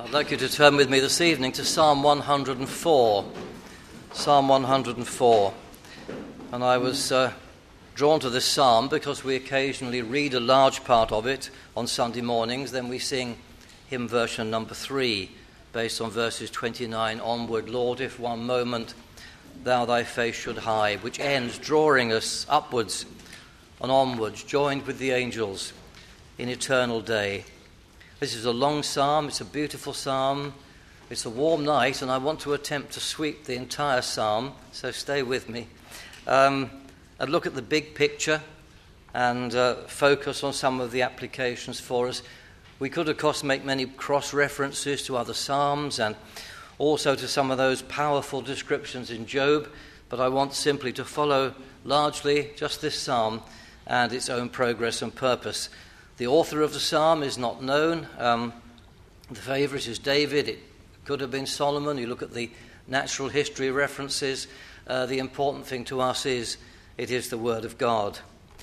I'd like you to turn with me this evening to Psalm 104. Psalm 104. And I was drawn to this psalm because we occasionally read a large part of it on Sunday mornings. Then we sing hymn version number 3, based on verses 29 onward. Lord, if one moment thou thy face should hide, which ends drawing us upwards and onwards, joined with the angels in eternal day. This is a long psalm, it's a beautiful psalm, it's a warm night, and I want to attempt to sweep the entire psalm, so stay with me. And look at the big picture and focus on some of the applications for us. We could, of course, make many cross-references to other psalms and also to some of those powerful descriptions in Job, but I want simply to follow largely just this psalm and its own progress and purpose. The author of the psalm is not known. The favourite is David. It could have been Solomon. You look at the natural history references. The important thing to us is it is the Word of God.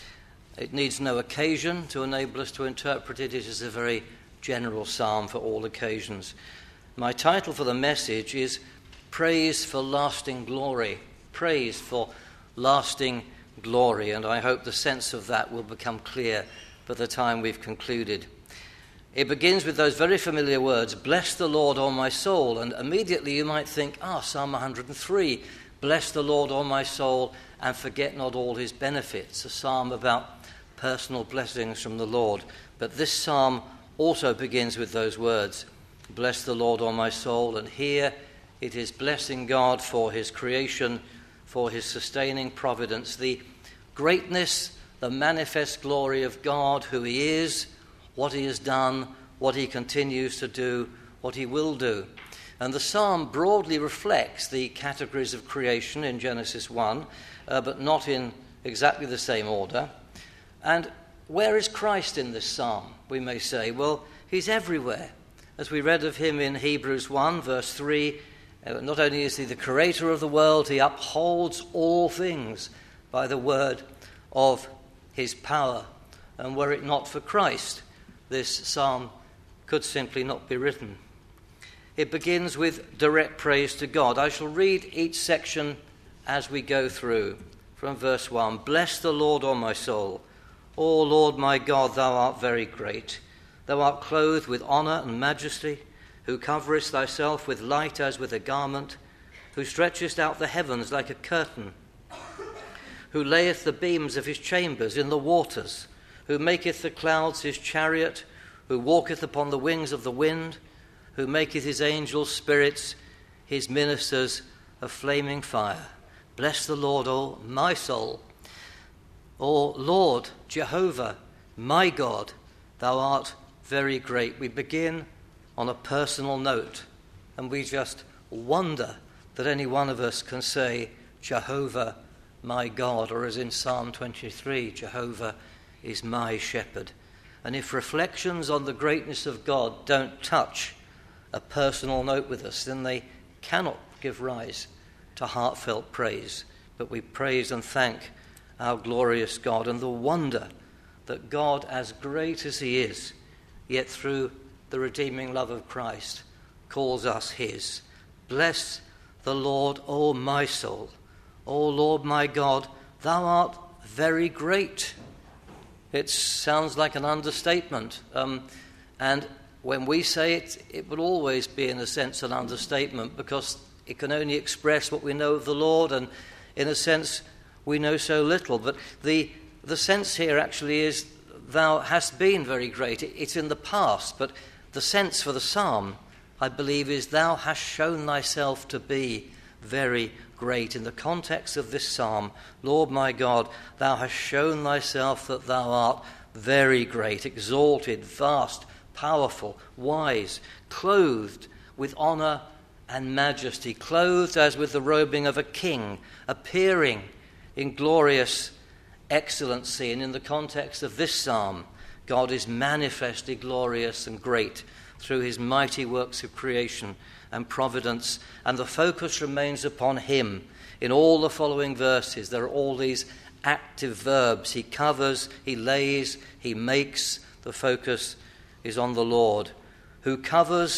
It needs no occasion to enable us to interpret it. It is a very general psalm for all occasions. My title for the message is Praise for Lasting Glory. Praise for lasting glory. And I hope the sense of that will become clear by the time we've concluded. It begins with those very familiar words, bless the Lord, O my soul. And immediately you might think, Psalm 103, bless the Lord, O my soul, and forget not all his benefits, a psalm about personal blessings from the Lord. But this psalm also begins with those words, bless the Lord, O my soul. And here it is blessing God for his creation, for his sustaining providence, the greatness, the manifest glory of God, who he is, what he has done, what he continues to do, what he will do. And the psalm broadly reflects the categories of creation in Genesis 1, but not in exactly the same order. And where is Christ in this psalm, we may say? Well, he's everywhere. As we read of him in Hebrews 1, verse 3, not only is he the creator of the world, he upholds all things by the word of his power. And were it not for Christ, this psalm could simply not be written. It begins with direct praise to God. I shall read each section as we go through. From verse 1, bless the Lord, O my soul. O Lord my God, thou art very great. Thou art clothed with honour and majesty, who coverest thyself with light as with a garment, who stretchest out the heavens like a curtain, who layeth the beams of his chambers in the waters, who maketh the clouds his chariot, who walketh upon the wings of the wind, who maketh his angels spirits, his ministers a flaming fire. Bless the Lord, O my soul. O Lord, Jehovah, my God, thou art very great. We begin on a personal note, and we just wonder that any one of us can say, Jehovah, my God, or as in Psalm 23, Jehovah is my shepherd. And if reflections on the greatness of God don't touch a personal note with us, then they cannot give rise to heartfelt praise. But we praise and thank our glorious God, and the wonder that God, as great as he is, yet through the redeeming love of Christ, calls us his. Bless the Lord, O my soul. O Lord my God, thou art very great. It sounds like an understatement. And when we say it, it will always be, in a sense, an understatement, because it can only express what we know of the Lord, and in a sense, we know so little. But the sense here actually is, thou hast been very great. It's in the past, but the sense for the psalm, I believe, is thou hast shown thyself to be very great. In the context of this psalm, Lord my God, thou hast shown thyself that thou art very great, exalted, vast, powerful, wise, clothed with honour and majesty, clothed as with the robing of a king, appearing in glorious excellency. And in the context of this psalm, God is manifestly glorious and great through his mighty works of creation and providence, and the focus remains upon him. In all the following verses, there are all these active verbs. He covers, he lays, he makes. The focus is on the Lord, who covers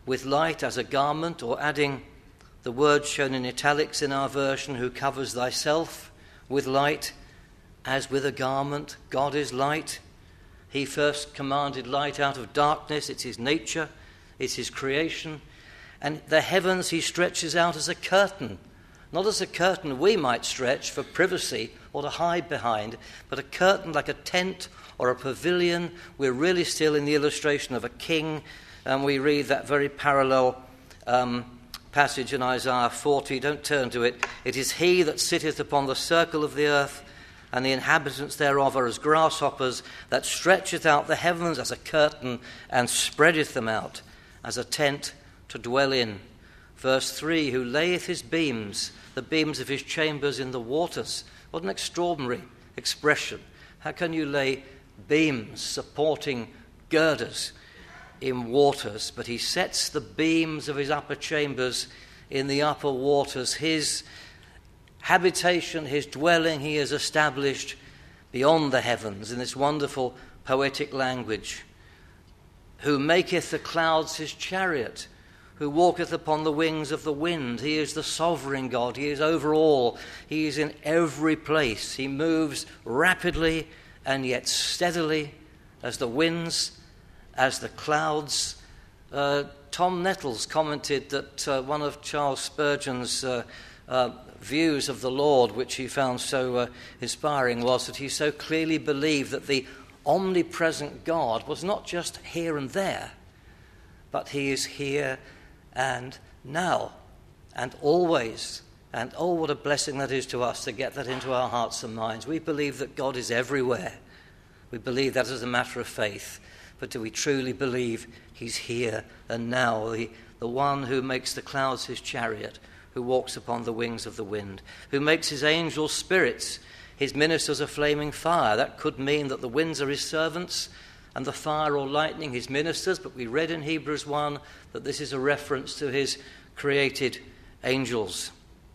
with light as a garment, or adding the word shown in italics in our version, who covers thyself with light as with a garment. God is light. He first commanded light out of darkness. It's his nature, it's his creation. And the heavens he stretches out as a curtain, not as a curtain we might stretch for privacy or to hide behind, but a curtain like a tent or a pavilion. We're really still in the illustration of a king, and we read that very parallel passage in Isaiah 40. Don't turn to it. It is he that sitteth upon the circle of the earth, and the inhabitants thereof are as grasshoppers, that stretcheth out the heavens as a curtain, and spreadeth them out as a tent to dwell in. Verse 3, who layeth his beams, the beams of his chambers, in the waters. What an extraordinary expression. How can you lay beams supporting girders in waters? But he sets the beams of his upper chambers in the upper waters. His habitation, his dwelling, he has established beyond the heavens in this wonderful poetic language. Who maketh the clouds his chariot, who walketh upon the wings of the wind. He is the sovereign God. He is over all. He is in every place. He moves rapidly and yet steadily as the winds, as the clouds. Tom Nettles commented that one of Charles Spurgeon's views of the Lord, which he found so inspiring, was that he so clearly believed that the omnipresent God was not just here and there, but he is here and now and always. And oh, what a blessing that is to us to get that into our hearts and minds. We believe that God is everywhere. We believe that as a matter of faith. But do we truly believe he's here and now, the one who makes the clouds his chariot, who walks upon the wings of the wind, who makes his angels spirits, his ministers a flaming fire? That could mean that the winds are his servants and the fire or lightning his ministers, but we read in Hebrews 1 that this is a reference to his created angels.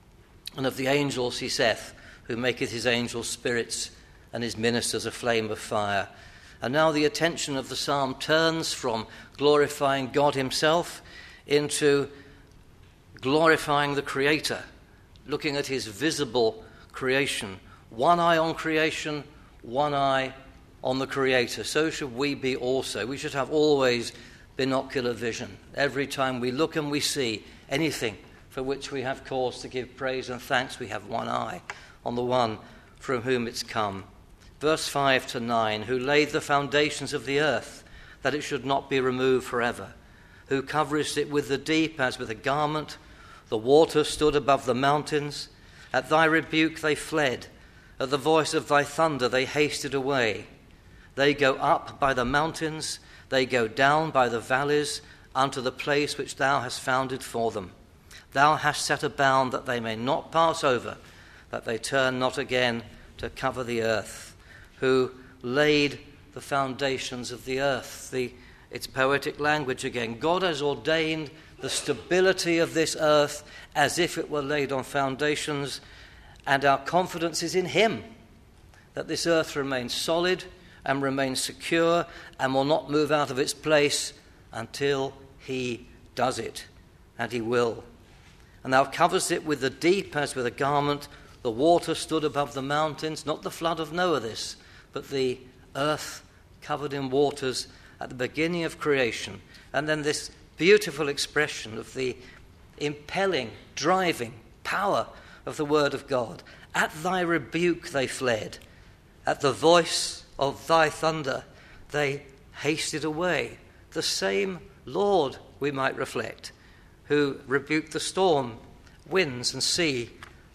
And of the angels he saith, who maketh his angels spirits and his ministers a flame of fire. And now the attention of the psalm turns from glorifying God himself into glorifying the Creator, looking at his visible creation. One eye on creation, one eye on the Creator. So should we be also. We should have always binocular vision. Every time we look and we see anything for which we have cause to give praise and thanks, we have one eye on the one from whom it's come. Verse 5 to 9, who laid the foundations of the earth, that it should not be removed forever, who coverest it with the deep as with a garment. The waters stood above the mountains. At thy rebuke they fled. At the voice of thy thunder they hasted away. They go up by the mountains, they go down by the valleys, unto the place which thou hast founded for them. Thou hast set a bound that they may not pass over, that they turn not again to cover the earth. Who laid the foundations of the earth. It's poetic language again. God has ordained the stability of this earth as if it were laid on foundations, and our confidence is in him, that this earth remains solid and remains secure and will not move out of its place until he does it, and he will. And thou coverest it with the deep as with a garment. The water stood above the mountains, not the flood of Noah this, but the earth covered in waters at the beginning of creation. And then this beautiful expression of the impelling, driving power of the word of God. At thy rebuke they fled. At the voice of thy thunder they hasted away. The same Lord, we might reflect, who rebuked the storm, winds and sea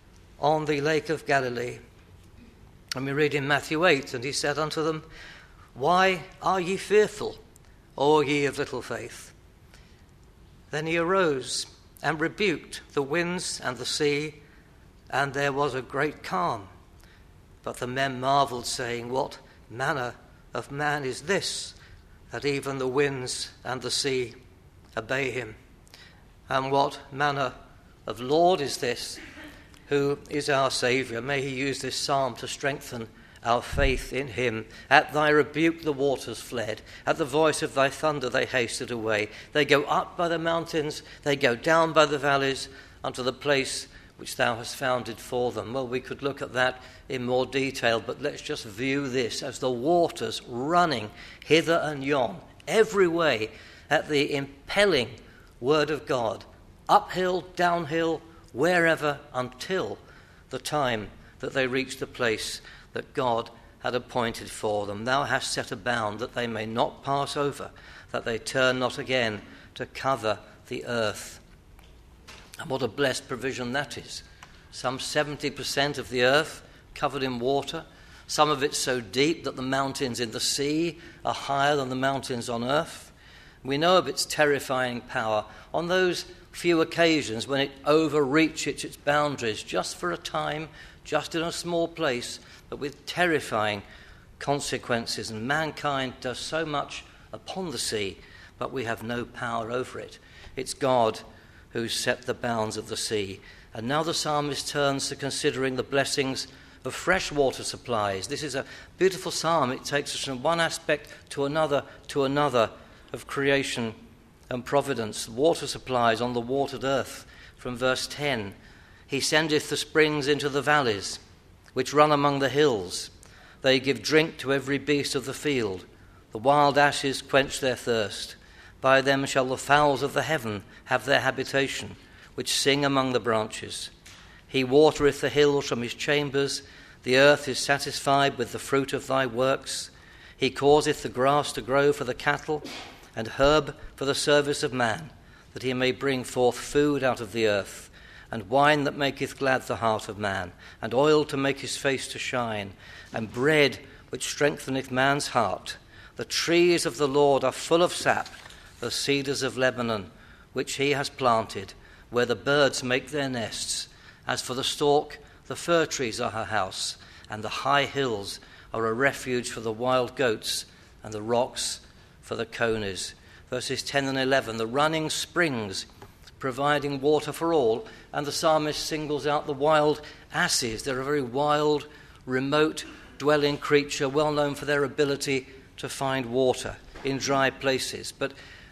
on the lake of Galilee. And we read in Matthew 8, and he said unto them, why are ye fearful, O ye of little faith? Then he arose and rebuked the winds and the sea, and there was a great calm. But the men marveled, saying, what manner of man is this, that even the winds and the sea obey him? And what manner of Lord is this, who is our Saviour? May he use this psalm to strengthen our faith in him. At thy rebuke the waters fled. At the voice of thy thunder they hasted away. They go up by the mountains, they go down by the valleys, unto the place which thou hast founded for them. Well, we could look at that in more detail, but let's just view this as the waters running hither and yon, every way, at the impelling word of God, uphill, downhill, wherever, until the time that they reach the place that God had appointed for them. Thou hast set a bound that they may not pass over, that they turn not again to cover the earth. And what a blessed provision that is. Some 70% of the earth covered in water, some of it so deep that the mountains in the sea are higher than the mountains on earth. We know of its terrifying power on those few occasions when it overreaches its boundaries just for a time, just in a small place, but with terrifying consequences. And mankind does so much upon the sea, but we have no power over it. It's God who set the bounds of the sea. And now the psalmist turns to considering the blessings of freshwater supplies. This is a beautiful psalm. It takes us from one aspect to another of creation and providence. Water supplies on the watered earth. From verse 10, he sendeth the springs into the valleys, which run among the hills. They give drink to every beast of the field. The wild ashes quench their thirst. By them shall the fowls of the heaven have their habitation, which sing among the branches. He watereth the hills from his chambers. The earth is satisfied with the fruit of thy works. He causeth the grass to grow for the cattle, and herb for the service of man, that he may bring forth food out of the earth, and wine that maketh glad the heart of man, and oil to make his face to shine, and bread which strengtheneth man's heart. The trees of the Lord are full of sap, the cedars of Lebanon, which he has planted, where the birds make their nests. As for the stork, the fir trees are her house, and the high hills are a refuge for the wild goats, and the rocks for the conies. Verses 10 and 11, the running springs, providing water for all, and the psalmist singles out the wild asses. They're a very wild, remote dwelling creature, well known for their ability to find water in dry places. But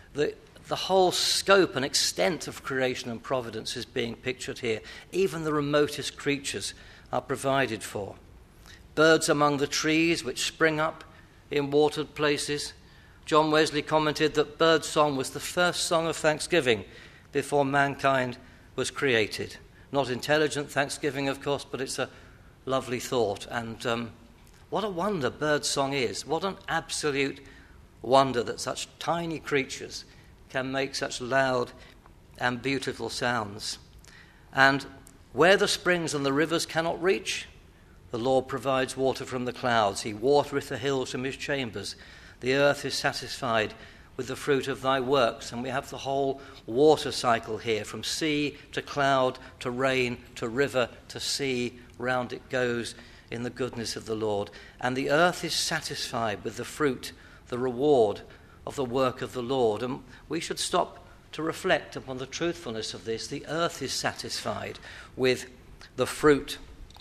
the whole scope and extent of creation and providence is being pictured here. Even the remotest creatures are provided for. Birds among the trees which spring up in watered places. John Wesley commented that birdsong was the first song of thanksgiving before mankind was created. Not intelligent thanksgiving, of course, but it's a lovely thought. And what a wonder birdsong is. What an absolute wonder that such tiny creatures can make such loud and beautiful sounds. And where the springs and the rivers cannot reach, the Lord provides water from the clouds. He watereth the hills from his chambers. The earth is satisfied with the fruit of thy works. And we have the whole water cycle here, from sea to cloud to rain to river to sea. Round it goes in the goodness of the Lord. And the earth is satisfied with the fruit, the reward of the work of the Lord. And we should stop to reflect upon the truthfulness of this. The earth is satisfied with the fruit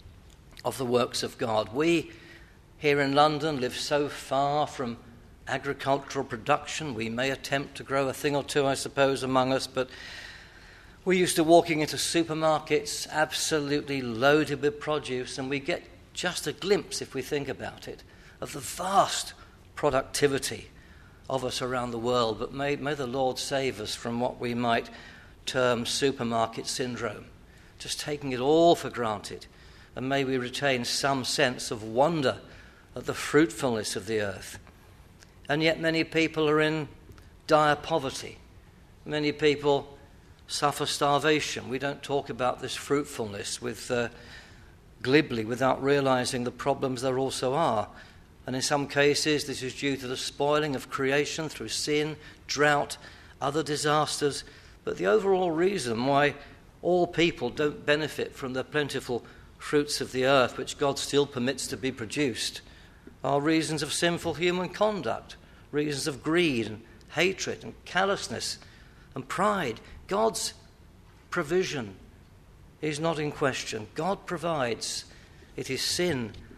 of the works of God. We here in London live so far from agricultural production. We may attempt to grow a thing or two, I suppose, among us, but we're used to walking into supermarkets absolutely loaded with produce, and we get just a glimpse, if we think about it, of the vast productivity of us around the world. But may the Lord save us from what we might term supermarket syndrome, just taking it all for granted, and may we retain some sense of wonder at the fruitfulness of the earth. And yet many people are in dire poverty. Many people suffer starvation. We don't talk about this fruitfulness glibly without realizing the problems there also are. And in some cases, this is due to the spoiling of creation through sin, drought, other disasters. But the overall reason why all people don't benefit from the plentiful fruits of the earth, which God still permits to be produced, are reasons of sinful human conduct, reasons of greed and hatred and callousness and pride. God's provision is not in question. God provides. It is sin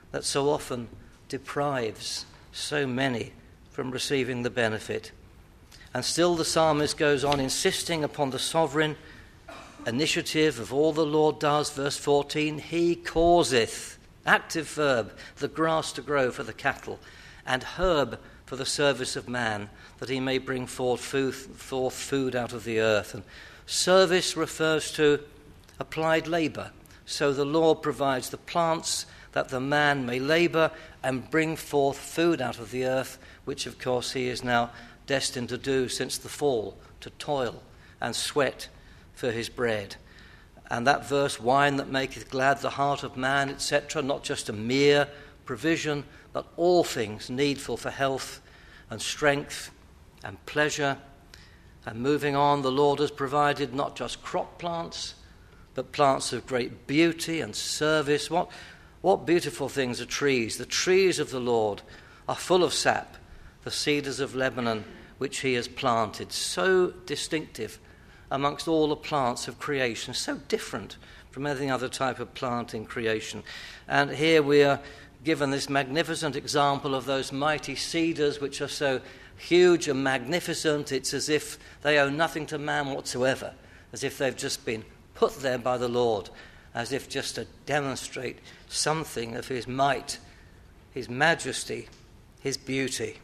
that so often deprives so many from receiving the benefit. And still the psalmist goes on insisting upon the sovereign initiative of all the Lord does. Verse 14, he causeth, active verb, the grass to grow for the cattle, and herb for the service of man, that he may bring forth food out of the earth. And service refers to applied labour. So the Lord provides the plants that the man may labour and bring forth food out of the earth, which of course he is now destined to do since the fall, to toil and sweat for his bread. And that verse, wine that maketh glad the heart of man, etc., not just a mere provision, but all things needful for health and strength and pleasure. And moving on, the Lord has provided not just crop plants, but plants of great beauty and service. What beautiful things are trees. The trees of the Lord are full of sap, the cedars of Lebanon, which he has planted. So distinctive amongst all the plants of creation, so different from any other type of plant in creation. And here we are given this magnificent example of those mighty cedars which are so huge and magnificent. It's as if they owe nothing to man whatsoever, as if they've just been put there by the Lord, as if just to demonstrate something of his might, his majesty, his beauty.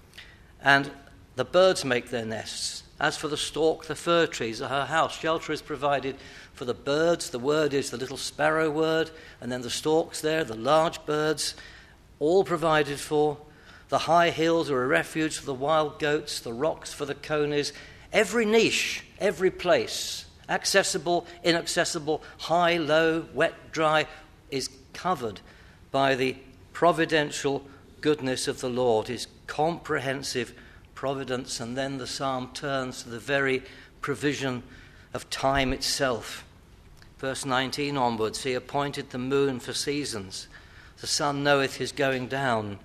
And the birds make their nests. As for the stork, the fir trees are her house. Shelter is provided for the birds. The word is the little sparrow word, and then the storks there, the large birds, all provided for. The high hills are a refuge for the wild goats, the rocks for the conies. Every niche, every place, accessible, inaccessible, high, low, wet, dry, is covered by the providential goodness of the Lord, his comprehensive providence. And then the psalm turns to the very provision of time itself. Verse 19 onwards, he appointed the moon for seasons. The sun knoweth his going down.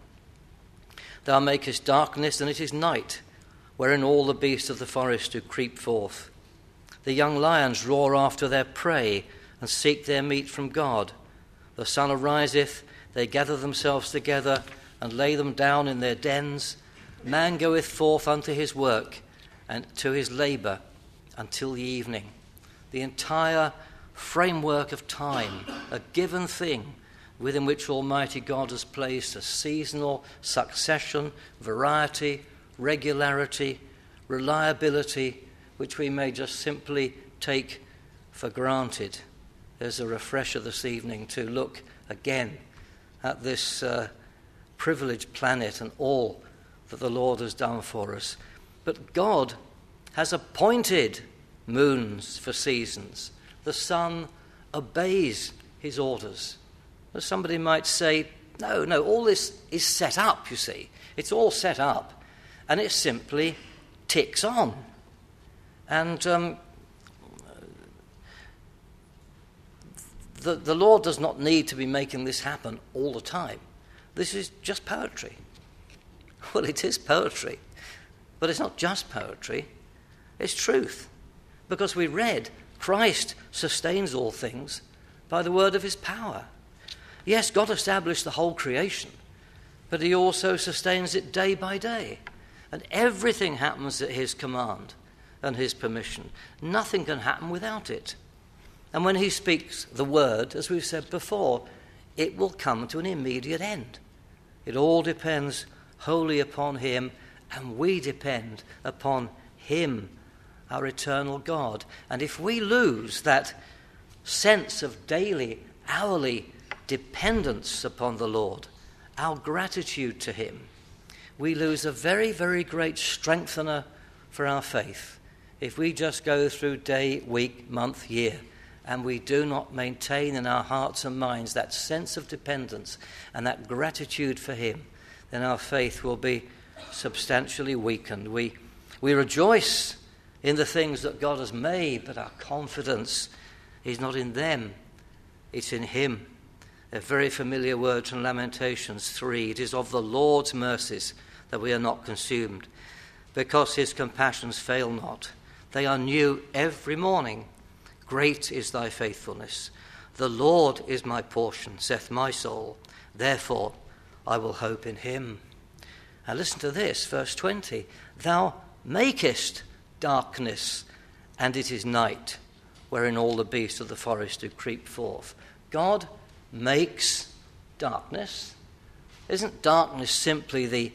Thou makest darkness, and it is night, wherein all the beasts of the forest do creep forth. The young lions roar after their prey, and seek their meat from God. The sun ariseth, they gather themselves together, and lay them down in their dens. Man goeth forth unto his work, and to his labour, until the evening. The entire framework of time, a given thing, within which Almighty God has placed a seasonal succession, variety, regularity, reliability, which we may just simply take for granted. There's a refresher this evening to look again at this privileged planet and all that the Lord has done for us. But God has appointed moons for seasons. The sun obeys his orders. As somebody might say, no, all this is set up, you see. It's all set up, and it simply ticks on. And the Lord does not need to be making this happen all the time. This is just poetry. Well, it is poetry, but it's not just poetry. It's truth. Because we read, Christ sustains all things by the word of his power. Yes, God established the whole creation, but he also sustains it day by day. And everything happens at his command and his permission. Nothing can happen without it. And when he speaks the word, as we've said before, it will come to an immediate end. It all depends wholly upon him, and we depend upon him, our eternal God. And if we lose that sense of daily, hourly dependence upon the Lord, our gratitude to him, we lose a very, very great strengthener for our faith. If we just go through day, week, month, year, and we do not maintain in our hearts and minds that sense of dependence and that gratitude for him, then our faith will be substantially weakened. We rejoice in the things that God has made, but our confidence is not in them, it's in him. A very familiar word from Lamentations 3. It is of the Lord's mercies that we are not consumed, because his compassions fail not. They are new every morning. Great is thy faithfulness. The Lord is my portion, saith my soul. Therefore I will hope in him. Now listen to this, verse 20. Thou makest darkness, and it is night, wherein all the beasts of the forest do creep forth. God makes darkness. Isn't darkness simply the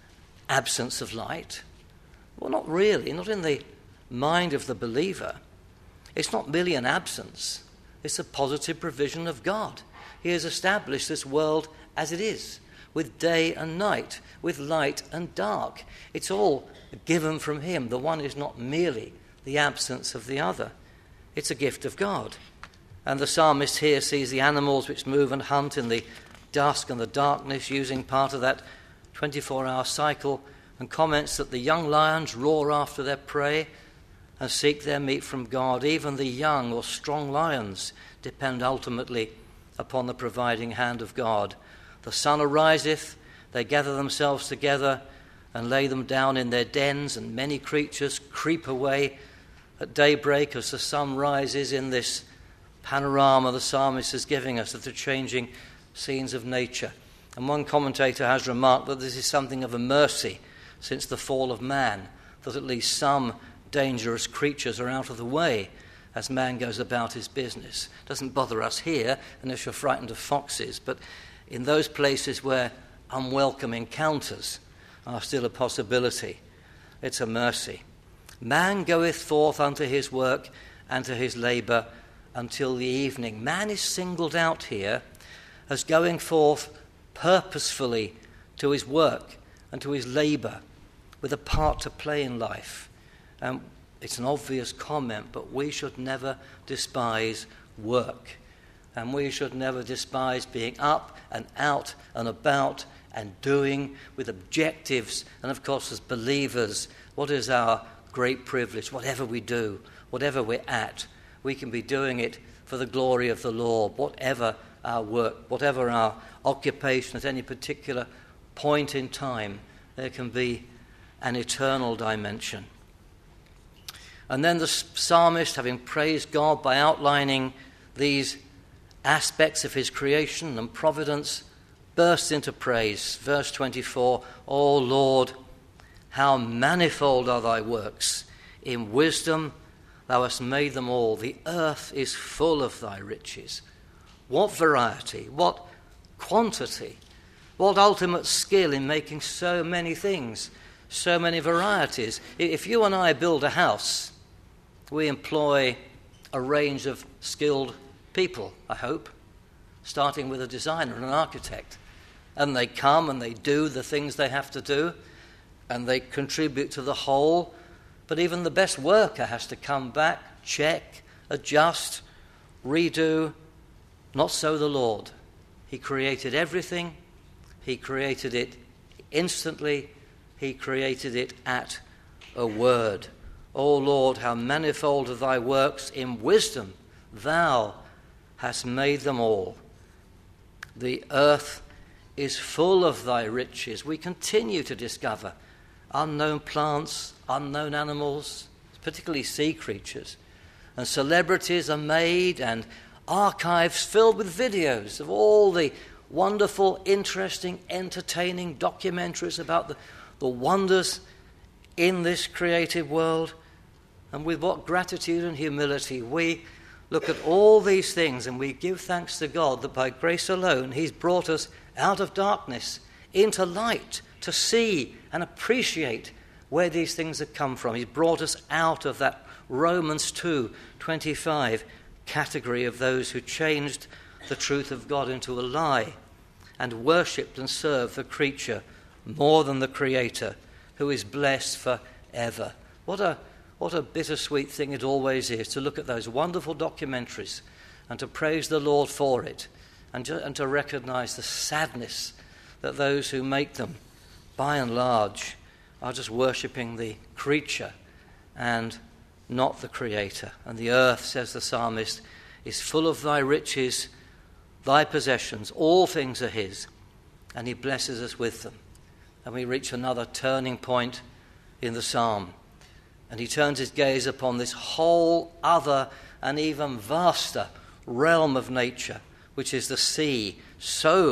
absence of light? Well, not really, not in the mind of the believer. It's not merely an absence. It's a positive provision of God. He has established this world as it is, with day and night, with light and dark. It's all given from him. The one is not merely the absence of the other. It's a gift of God. And the psalmist here sees the animals which move and hunt in the dusk and the darkness, using part of that 24-hour cycle, and comments that the young lions roar after their prey and seek their meat from God. Even the young or strong lions depend ultimately upon the providing hand of God. The sun ariseth, they gather themselves together and lay them down in their dens, and many creatures creep away at daybreak as the sun rises, in this panorama the psalmist is giving us of the changing scenes of nature. And one commentator has remarked that this is something of a mercy since the fall of man, that at least some dangerous creatures are out of the way as man goes about his business. It doesn't bother us here unless you're frightened of foxes, but in those places where unwelcome encounters are still a possibility, it's a mercy. Man goeth forth unto his work and to his labour until the evening. Man is singled out here as going forth purposefully to his work and to his labour, with a part to play in life. It's an obvious comment, but we should never despise work. And we should never despise being up and out and about and doing with objectives. And of course, as believers, what is our great privilege? Whatever we do, whatever we're at, we can be doing it for the glory of the Lord. Whatever our work, whatever our occupation at any particular point in time, there can be an eternal dimension. And then the psalmist, having praised God by outlining these aspects of his creation and providence, bursts into praise. Verse 24, O Lord, how manifold are thy works. In wisdom thou hast made them all. The earth is full of thy riches. What variety, what quantity, what ultimate skill in making so many things, so many varieties. If you and I build a house, we employ a range of skilled people, I hope, starting with a designer and an architect. And they come and they do the things they have to do, and they contribute to the whole. But even the best worker has to come back, check, adjust, redo. Not so the Lord. He created everything. He created it instantly. He created it at a word. O Lord, how manifold are thy works. In wisdom thou hast made them all. The earth is full of thy riches. We continue to discover unknown plants, unknown animals, particularly sea creatures. And celebrities are made, and archives filled with videos of all the wonderful, interesting, entertaining documentaries about the wonders in this creative world. And with what gratitude and humility we look at all these things, and we give thanks to God that by grace alone he's brought us out of darkness into light to see and appreciate where these things have come from. He's brought us out of that Romans 2:25 category of those who changed the truth of God into a lie and worshipped and served the creature more than the Creator, who is blessed forever. What a bittersweet thing it always is to look at those wonderful documentaries and to praise the Lord for it, and to recognize the sadness that those who make them, by and large, are just worshipping the creature and not the Creator. And the earth, says the psalmist, is full of thy riches, thy possessions. All things are his, and he blesses us with them. And we reach another turning point in the psalm. And he turns his gaze upon this whole other and even vaster realm of nature, which is the sea, so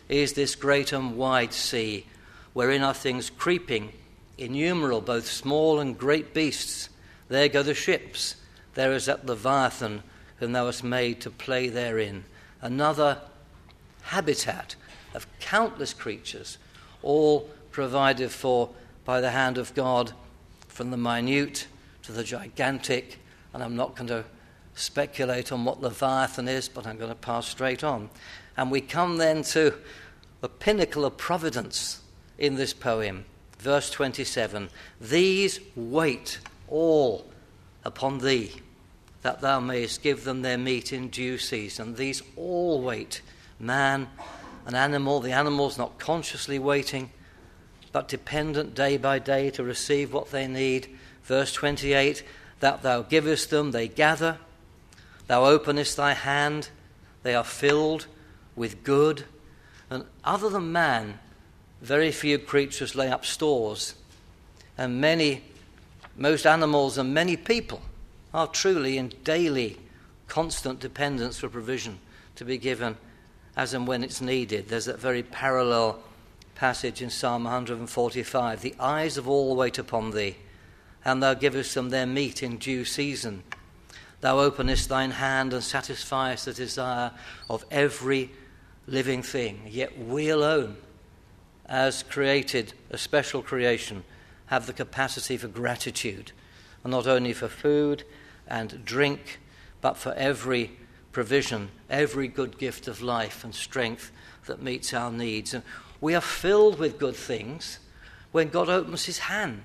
is this great and wide sea, wherein are things creeping, innumerable, both small and great beasts. There go the ships. There is that Leviathan, whom thou hast made to play therein. Another habitat of countless creatures, all provided for by the hand of God, from the minute to the gigantic. And I'm not going to speculate on what Leviathan is, but I'm going to pass straight on. And we come then to the pinnacle of providence in this poem, verse 27. These wait all upon thee, that thou mayest give them their meat in due season. These all wait, man, an animal. The animal's not consciously waiting, but dependent day by day to receive what they need. Verse 28, that thou givest them, they gather. Thou openest thy hand, they are filled with good. And other than man, very few creatures lay up stores. And most animals and many people are truly in daily, constant dependence for provision to be given as and when it's needed. There's that very parallel passage in Psalm 145. The eyes of all wait upon thee, and thou givest them their meat in due season. Thou openest thine hand and satisfiest the desire of every living thing. Yet we alone, as created, a special creation, have the capacity for gratitude, and not only for food and drink, but for every provision, every good gift of life and strength that meets our needs. And we are filled with good things when God opens his hand.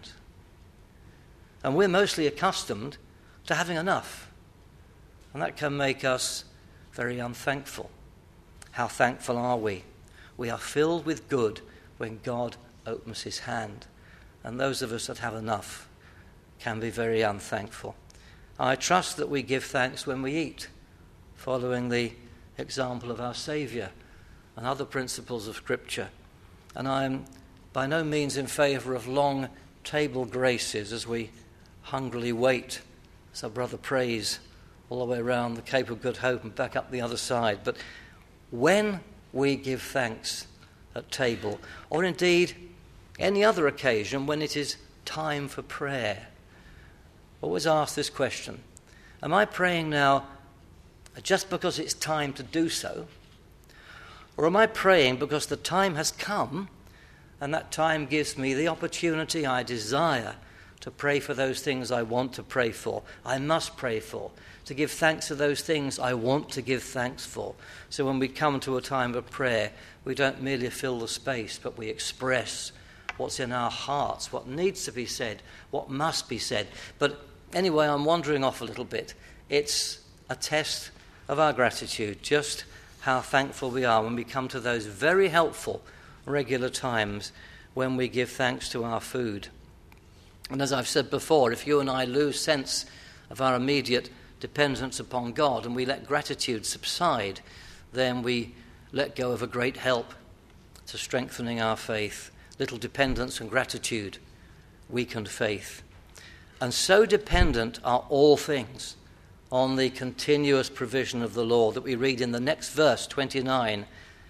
And we're mostly accustomed to having enough. And that can make us very unthankful. How thankful are we? We are filled with good when God opens his hand. And those of us that have enough can be very unthankful. I trust that we give thanks when we eat, following the example of our Saviour and other principles of Scripture. And I am by no means in favour of long table graces as we hungrily wait, as our brother prays, all the way around the Cape of Good Hope and back up the other side. But when we give thanks at table, or indeed any other occasion when it is time for prayer, always ask this question: am I praying now just because it's time to do so? Or am I praying because the time has come, and that time gives me the opportunity I desire to pray for those things I want to pray for, I must pray for, to give thanks to those things I want to give thanks for. So when we come to a time of prayer, we don't merely fill the space, but we express what's in our hearts, what needs to be said, what must be said. But anyway, I'm wandering off a little bit. It's a test of our gratitude, just how thankful we are when we come to those very helpful regular times when we give thanks to our food. And as I've said before, if you and I lose sense of our immediate dependence upon God and we let gratitude subside, then we let go of a great help to strengthening our faith. Little dependence and gratitude, weakened faith. And so dependent are all things on the continuous provision of the Lord that we read in the next verse, 29.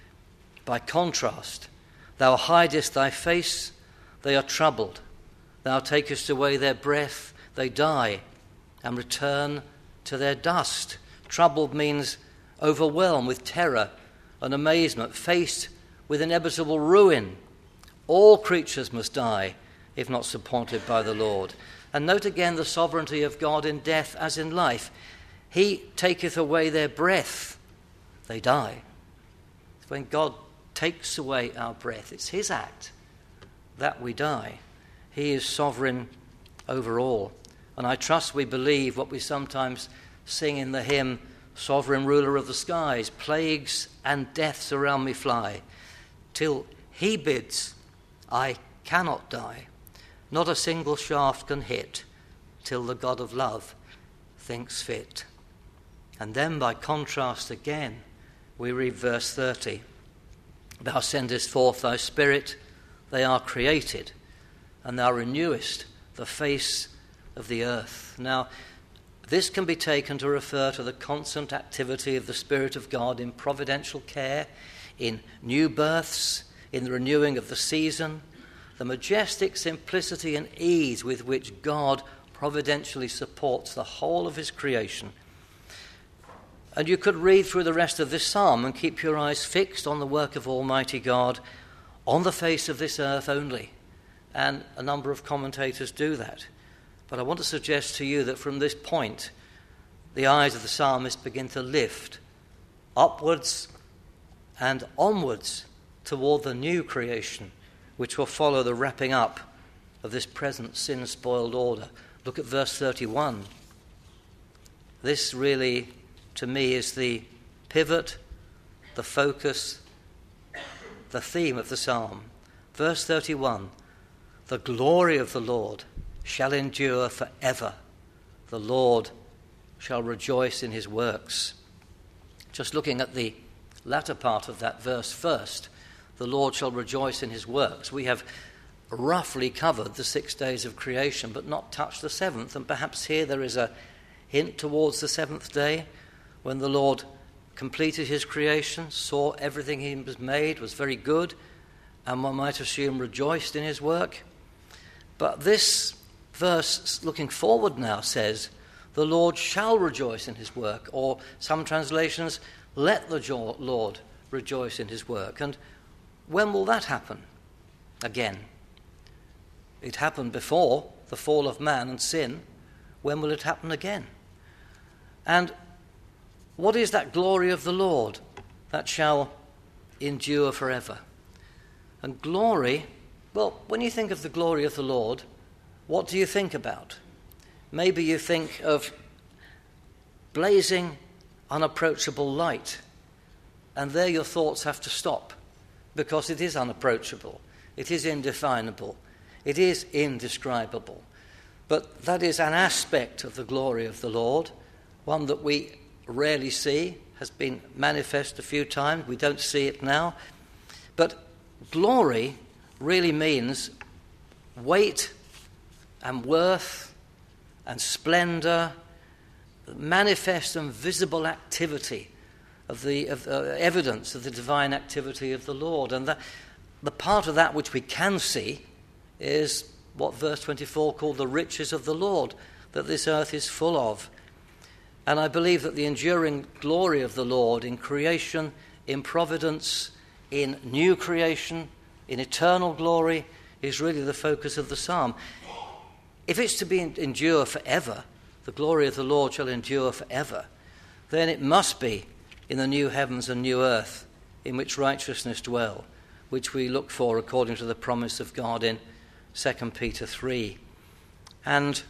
By contrast, thou hidest thy face, they are troubled. Thou takest away their breath, they die, and return to their dust. Troubled means overwhelmed with terror and amazement, faced with inevitable ruin. All creatures must die, if not supported by the Lord. And note again the sovereignty of God in death as in life. He taketh away their breath, they die. When God takes away our breath, it's his act that we die. He is sovereign over all. And I trust we believe what we sometimes sing in the hymn, Sovereign Ruler of the Skies, plagues and deaths around me fly. Till he bids, I cannot die. Not a single shaft can hit, till the God of love thinks fit. And then by contrast again, we read verse 30. Thou sendest forth thy spirit, they are created, and thou renewest the face of the earth. Now, this can be taken to refer to the constant activity of the Spirit of God in providential care, in new births, in the renewing of the season, the majestic simplicity and ease with which God providentially supports the whole of his creation. And you could read through the rest of this psalm and keep your eyes fixed on the work of Almighty God on the face of this earth only. And a number of commentators do that. But I want to suggest to you that from this point, the eyes of the psalmist begin to lift upwards and onwards toward the new creation, which will follow the wrapping up of this present sin-spoiled order. Look at verse 31. This really, to me, is the pivot, the focus, the theme of the psalm. Verse 31, the glory of the Lord shall endure forever. The Lord shall rejoice in his works. Just looking at the latter part of that verse first, the Lord shall rejoice in his works. We have roughly covered the 6 days of creation, but not touched the seventh. And perhaps here there is a hint towards the seventh day, when the Lord completed his creation, saw everything he was made was very good, and one might assume rejoiced in his work. But this verse, looking forward now, says, the Lord shall rejoice in his work, or some translations, let the Lord rejoice in his work. And when will that happen? Again, it happened before the fall of man and sin. When will it happen again? And what is that glory of the Lord that shall endure forever? And glory, well, when you think of the glory of the Lord, what do you think about? Maybe you think of blazing, unapproachable light, and there your thoughts have to stop, because it is unapproachable, it is indefinable, it is indescribable. But that is an aspect of the glory of the Lord, one that we rarely see, has been manifest a few times. We don't see it now. But glory really means weight and worth and splendor, manifest and visible activity of the evidence of the divine activity of the Lord. And the part of that which we can see is what verse 24 called the riches of the Lord, that this earth is full of. And I believe that the enduring glory of the Lord in creation, in providence, in new creation, in eternal glory, is really the focus of the psalm. If it's to be endure forever, the glory of the Lord shall endure forever, then it must be in the new heavens and new earth in which righteousness dwell, which we look for according to the promise of God in 2 Peter 3. And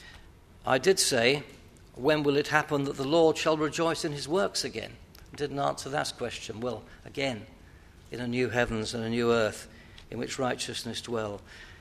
I did say, when will it happen that the Lord shall rejoice in his works again? I didn't answer that question. Well, again, in a new heavens and a new earth in which righteousness dwell.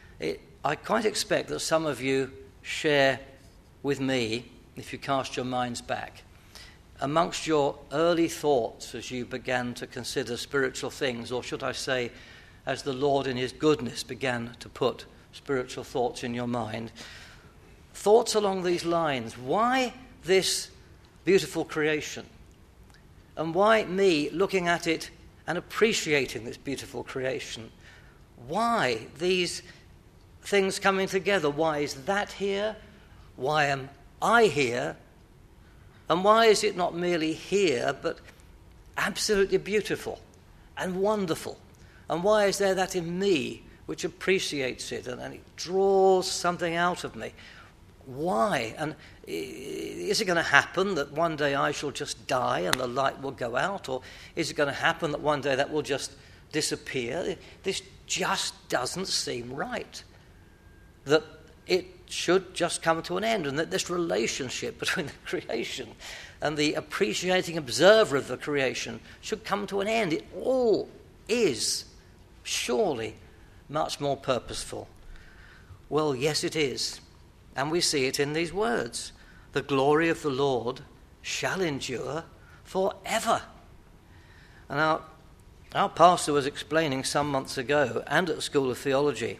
I quite expect that some of you share with me, if you cast your minds back, amongst your early thoughts as you began to consider spiritual things, or should I say, as the Lord in his goodness began to put spiritual thoughts in your mind, thoughts along these lines: why this beautiful creation? And why me looking at it and appreciating this beautiful creation? Why these things coming together? Why is that here? Why am I here? And why is it not merely here, but absolutely beautiful and wonderful? And why is there that in me which appreciates it and it draws something out of me? Why? And is it going to happen that one day I shall just die and the light will go out? Or is it going to happen that one day that will just disappear? This just doesn't seem right. That it should just come to an end, and that this relationship between the creation and the appreciating observer of the creation should come to an end. It all is surely much more purposeful. Well, yes, it is. And we see it in these words: the glory of the Lord shall endure forever. And our pastor was explaining some months ago, and at the School of Theology,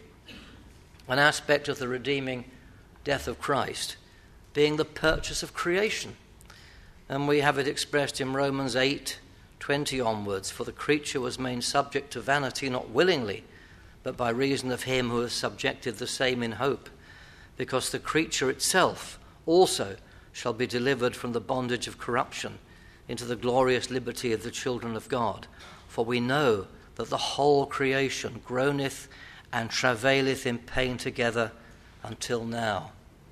an aspect of the redeeming death of Christ being the purchase of creation. And we have it expressed in Romans 8, 20 onwards, for the creature was made subject to vanity not willingly, but by reason of him who has subjected the same in hope, because the creature itself also shall be delivered from the bondage of corruption into the glorious liberty of the children of God. For we know that the whole creation groaneth and travaileth in pain together until now.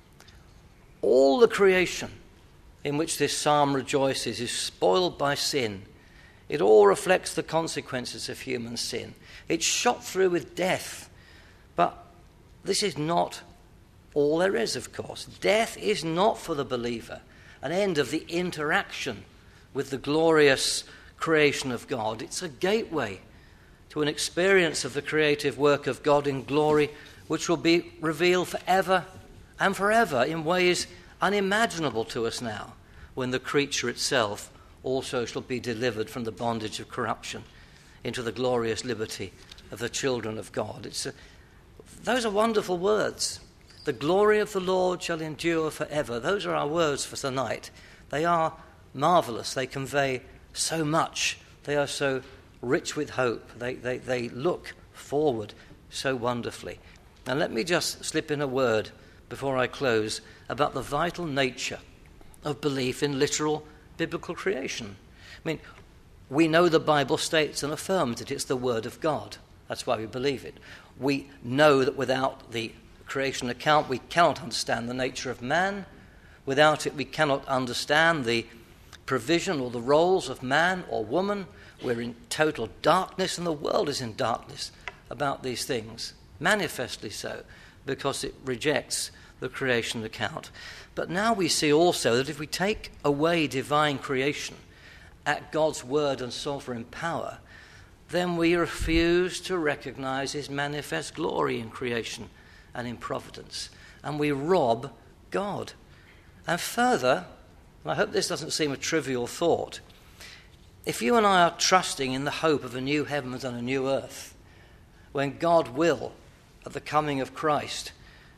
All the creation in which this psalm rejoices is spoiled by sin. It all reflects the consequences of human sin. It's shot through with death. But this is not all there is, of course. Death is not for the believer an end of the interaction with the glorious creation of God. It's a gateway to an experience of the creative work of God in glory, which will be revealed forever and forever in ways unimaginable to us now, when the creature itself also shall be delivered from the bondage of corruption into the glorious liberty of the children of God. Those are wonderful words. The glory of the Lord shall endure forever. Those are our words for tonight. They are marvelous. They convey so much. They are so rich with hope. They look forward so wonderfully. And let me just slip in a word before I close about the vital nature of belief in literal biblical creation. I mean, we know the Bible states and affirms that it's the Word of God. That's why we believe it. We know that without the creation account, we cannot understand the nature of man. Without it, we cannot understand the provision or the roles of man or woman. We're in total darkness, and the world is in darkness about these things, manifestly so, because it rejects the creation account. But now we see also that if we take away divine creation at God's word and sovereign power, then we refuse to recognize his manifest glory in creation and in providence, and we rob God. And further, and I hope this doesn't seem a trivial thought, if you and I are trusting in the hope of a new heavens and a new earth, when God will, at the coming of Christ,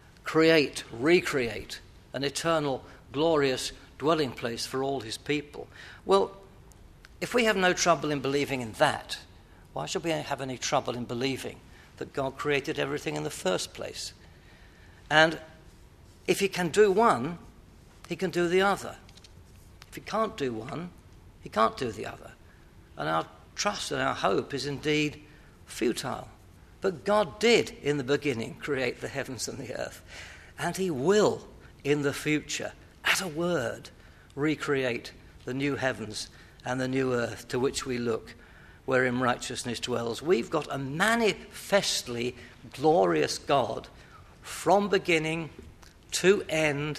recreate an eternal, glorious dwelling place for all his people, well, if we have no trouble in believing in that, why should we have any trouble in believing that God created everything in the first place? And if he can do one, he can do the other. If he can't do one, he can't do the other. And our trust and our hope is indeed futile. But God did, in the beginning, create the heavens and the earth. And he will, in the future, at a word, recreate the new heavens and the new earth to which we look, wherein righteousness dwells. We've got a manifestly glorious God from beginning to end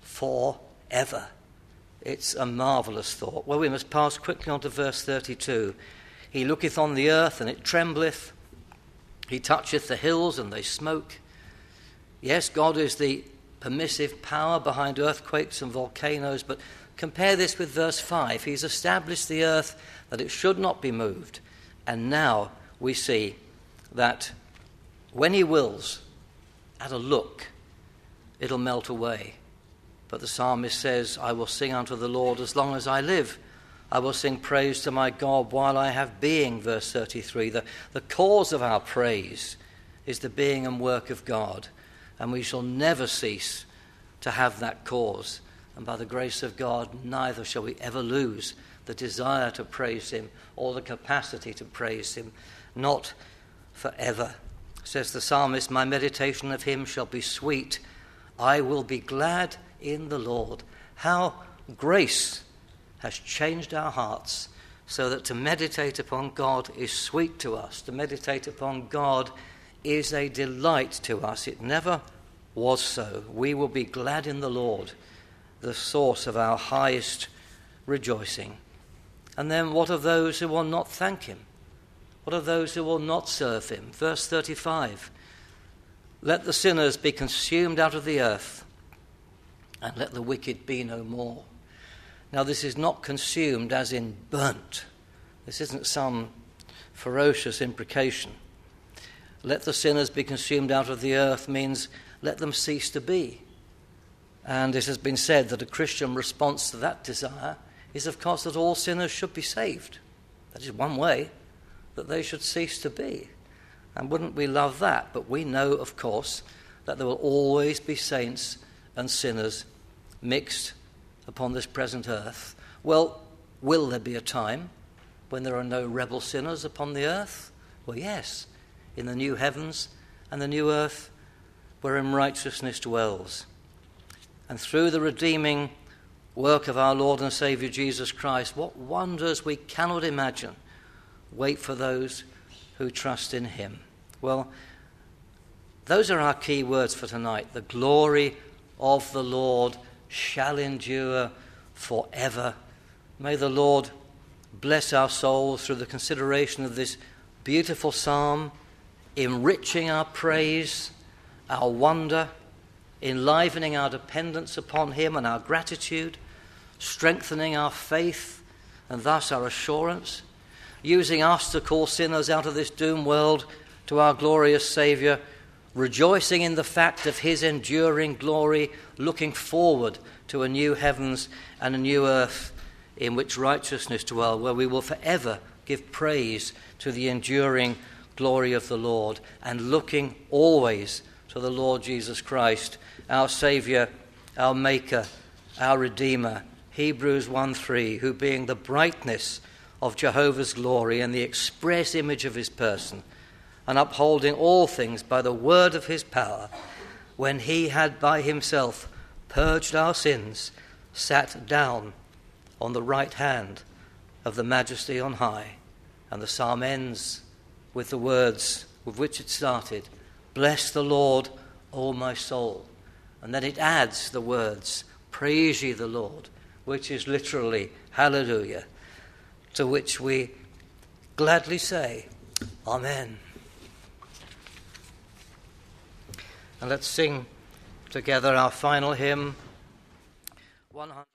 forever. It's a marvellous thought. Well, we must pass quickly on to verse 32. He looketh on the earth, and it trembleth. He toucheth the hills, and they smoke. Yes, God is the permissive power behind earthquakes and volcanoes, but compare this with verse 5. He's established the earth that it should not be moved. And now we see that when he wills, at a look, it'll melt away. But the psalmist says, I will sing unto the Lord as long as I live. I will sing praise to my God while I have being, verse 33. The cause of our praise is the being and work of God, and we shall never cease to have that cause. And by the grace of God, neither shall we ever lose the desire to praise him or the capacity to praise him, not forever. Says the psalmist, my meditation of him shall be sweet. I will be glad in the Lord. How grace has changed our hearts so that to meditate upon God is sweet to us. To meditate upon God is a delight to us. It never was so. We will be glad in the Lord, the source of our highest rejoicing. And then what of those who will not thank him? What of those who will not serve him? Verse 35, let the sinners be consumed out of the earth, and let the wicked be no more. Now this is not consumed as in burnt. This isn't some ferocious imprecation. Let the sinners be consumed out of the earth means let them cease to be. And it has been said that a Christian response to that desire is, of course, that all sinners should be saved. That is one way that they should cease to be. And wouldn't we love that? But we know, of course, that there will always be saints and sinners mixed upon this present earth. Well, will there be a time when there are no rebel sinners upon the earth? Well, yes, in the new heavens and the new earth wherein righteousness dwells. And through the redeeming work of our Lord and Saviour Jesus Christ, what wonders we cannot imagine wait for those who trust in him. Well, those are our key words for tonight. The glory of the Lord shall endure forever. May the Lord bless our souls through the consideration of this beautiful psalm, enriching our praise, our wonder, enlivening our dependence upon him and our gratitude, strengthening our faith and thus our assurance, using us to call sinners out of this doomed world to our glorious Saviour, rejoicing in the fact of his enduring glory, looking forward to a new heavens and a new earth in which righteousness dwell, where we will forever give praise to the enduring glory of the Lord, and looking always to the Lord Jesus Christ, our Saviour, our Maker, our Redeemer. Hebrews 1:3, who being the brightness of Jehovah's glory and the express image of his person, and upholding all things by the word of his power, when he had by himself purged our sins, sat down on the right hand of the Majesty on high. And the psalm ends with the words with which it started, "Bless the Lord, O my soul." And then it adds the words, "Praise ye the Lord," which is literally hallelujah, to which we gladly say, Amen. And let's sing together our final hymn, 100.